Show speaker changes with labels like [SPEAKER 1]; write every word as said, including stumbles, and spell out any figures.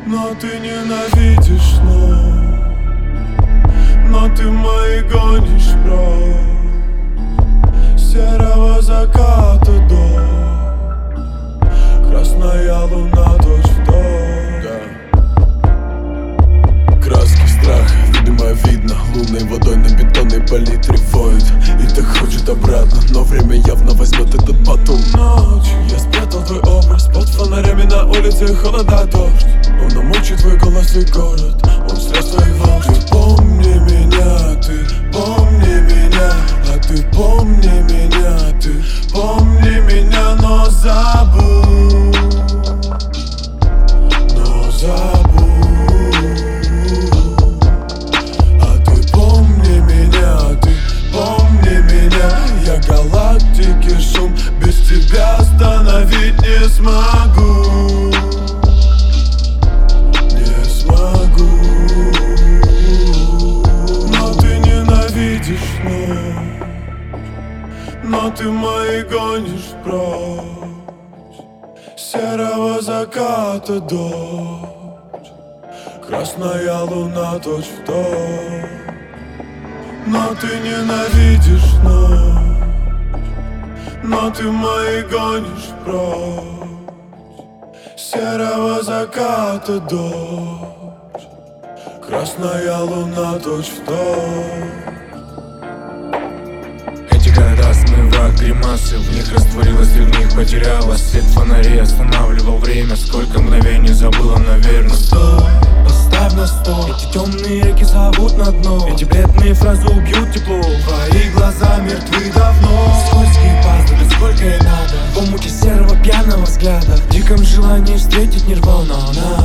[SPEAKER 1] Но ты ненавидишь ночь, но ты мои гонишь прочь. Серого заката до красная луна точь в точь. Краски страха, видимо, видно лунной водой на бетонной палитре воет. И так хочет обратно, но время явно возьмет этот батл. Ночью я спрятал твой образ под фонарями на улице, холода, дождь. Он намочит твой голос и город, он срез твоих волн. Ты помни меня, ты помни меня, а ты помни меня, ты помни меня, но забудь, но забудь. А ты помни меня, ты помни меня. Я галактики шум, без тебя остановить не смогу. Но ты мои гонишь прочь. Серого заката дождь, красная луна точь в точь. Но ты ненавидишь ночь, но ты мои гонишь прочь. Серого заката дождь, красная луна точь в точь.
[SPEAKER 2] Города смывают гримасы, в них растворилась, и в них потерялась. Свет фонарей останавливал время, сколько мгновений забыла, наверное.
[SPEAKER 1] Стой, поставь на стол.
[SPEAKER 2] Эти темные реки зовут на дно. Эти бледные фразы убьют тепло.
[SPEAKER 1] Твои глаза мертвы давно.
[SPEAKER 2] Скользкие пазлы, сколько и надо. В омуте серого пьяного взгляда, в диком желании встретить нирвану.